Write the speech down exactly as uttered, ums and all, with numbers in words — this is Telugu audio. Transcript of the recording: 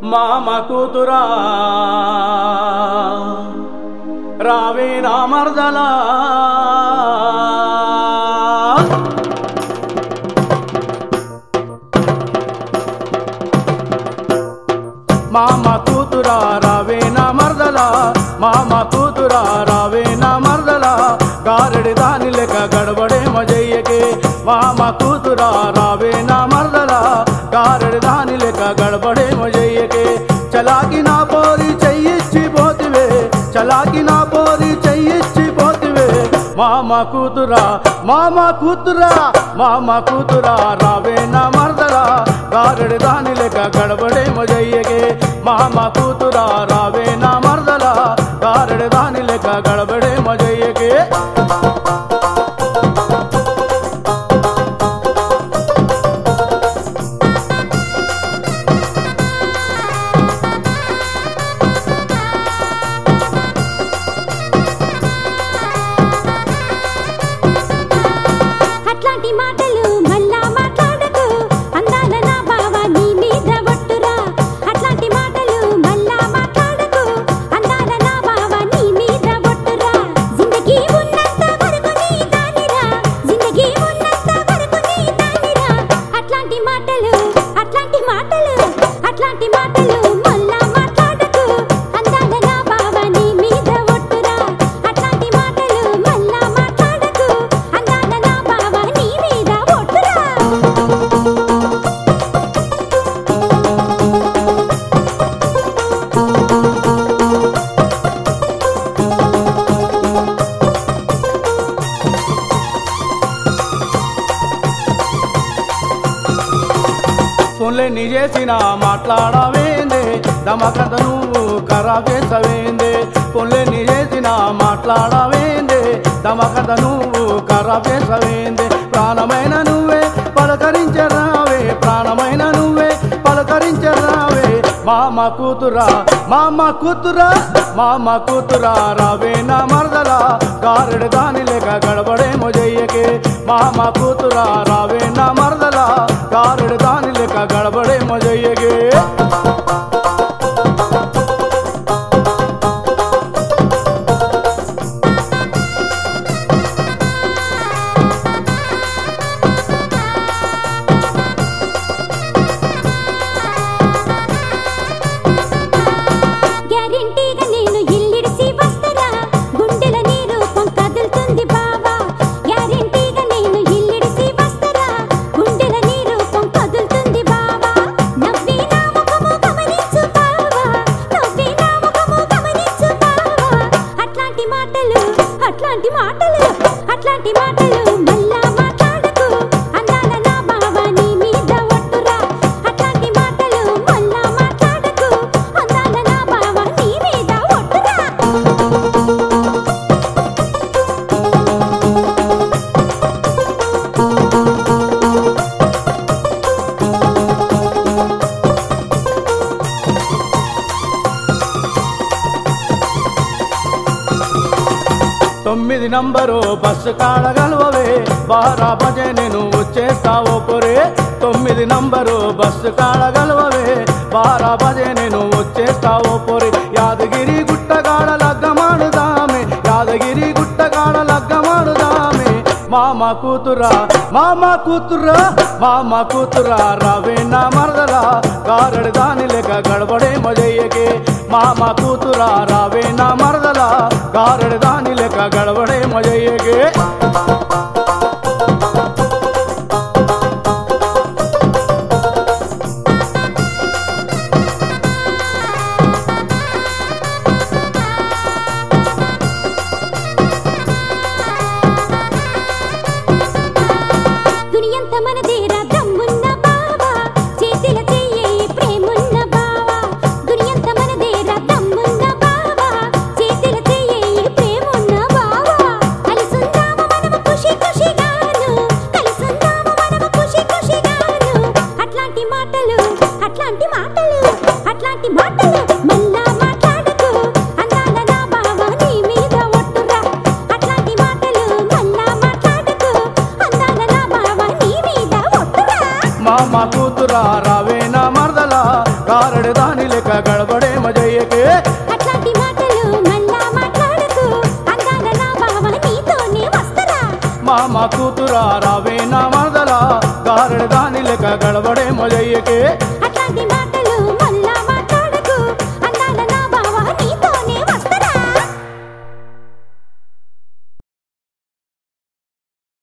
మామ కూతురా రావే నా మర్దలా మామ కూతురా రావే నా మర్దలా మామ కూతురా రావే నా మర్దలా గారెడి దాని లెక్క గడబడే మజయ్యకే మామ కూతురా రావే నా మర్దలా గారెడి దాని లెక్క గడబడే మజయ్యకే చలాకి నా పోరి చెయ్యిచ్చి పోతివే చలాకి నా పోరి చెయ్యిచ్చి పోతివే మామ కూతురా మామ కూతురా మామ కూతురా రావే నా మర్దలా గారెడి దాని లెక్క గడబడే మజయ్యకే మామ కూతురా రావే నా మర్దలా గారెడి దాని లెక్క గడబడే మజయ్యకే అట్లాంటి మాటలు మళ్ళా మాట్లాడకు అందాల నా బావ నీ మీద ఒట్టురా అట్లాంటి మాటలు మళ్ళా మాట్లాడకు అందాల నా బావ నీ మీద ఒట్టురా జిందగీ ఉన్నంత వరకు నీ దానిరా జిందగీ ఉన్నంత వరకు నీ దానిరా అట్లాంటి మాటలు అట్లాంటి మాటలు అట్లాంటి మాటలు మళ్ళా మాట్లాడకు అందాల నా బావ నీ మీద ఒట్టురా అట్లాంటి మాటలు మళ్ళా మాట్లాడకు అందాల నా బావ నీ మీద ఒట్టురా ఫోన్లే నీ చేసిన మాట్లాడవేందే దమకంత నువ్వు ఖరాబ్ చేసవేందే ఫోన్లే నీ చేసిన మాట్లాడవేందే దమకంత నువ్వు ఖరాబ్ చేసవేందే ప్రాణమైన నువ్వే పలకరించరావే ప్రాణమైన నువ్వే పలకరించరావే మామ కూతురా మామ కూతురా మామ కూతురా రావే నా మర్దలా గారెడి దాని లెక్క గడబడే మొజయ్యకే మామ కూతురా రావే నా మర్దలా గారెడి దాని లెక్క గడబడే మొజయ్యకే గ్యారెంటీగా నేను ఇల్లిడిసి వస్తరా గుండెల నీ రూపం కదులుతుంది బావా గ్యారెంటీగా నేను ఇల్లిడిసి వస్తరా గుండెల నీ రూపం కదులుతుంది బావా నవ్వి నా ముఖము గమనించు బావా నవ్వి నా ముఖము గమనించు బావా అట్లాంటి మాటలు అట్లాంటి మాటలు అట్లాంటి మాటలు మళ్ళా మాట్లాడకు అందాల నా బావ నీ మీద ఒట్టురా అట్లాంటి మాటలు మళ్ళా మాట్లాడకు అందాల నా బావ నీ మీద ఒట్టురా తొమ్మిది నంబరు బస్సు కాడగలవే బారా బజే నేను వచ్చేస్తావో పొరే తొమ్మిది నంబరు బస్సు కాడగలవే బారా బజే నేను వచ్చేస్తావో పొరే యాదగిరి గుట్టగాడ లగ్గమాడుదామే యాదగిరి గుట్టగాడ లగ్గమాడుదామే మామ కూతురా మామ కూతురా మామ కూతురా రావే నా మరదలా గారెడి దాని లెక్క గడబడే మజయ్యకే మామ కూతురా రావే నా మరదలా గారెడి దాని లెక్క గడబడే మజయ్యకే దునియంత మనదేరా దమ్మున్న బావా చేతిల చెయ్యే ప్రేమున్న బావా దునియంత మనదేరా దమ్మున్న బావా చేతిల చెయ్యే ప్రేమున్న బావా కలిసుందాము మనము ఖుషి ఖుషిగాను కలిసుందాము మనము ఖుషి ఖుషిగాను అట్లాంటి మాటలు అట్లాంటి మాటలు అట్లాంటి మాటలు మళ్ళా మాట్లాడకు అందాల నా బావ నీ మీద ఒట్టురా అట్లాంటి మాటలు మళ్ళా మాట్లాడకు అందాల నా బావ నీ మీద ఒట్టురా మామ కూతురా రావే నా మరదలా గారెడి దాని కూతురా రావే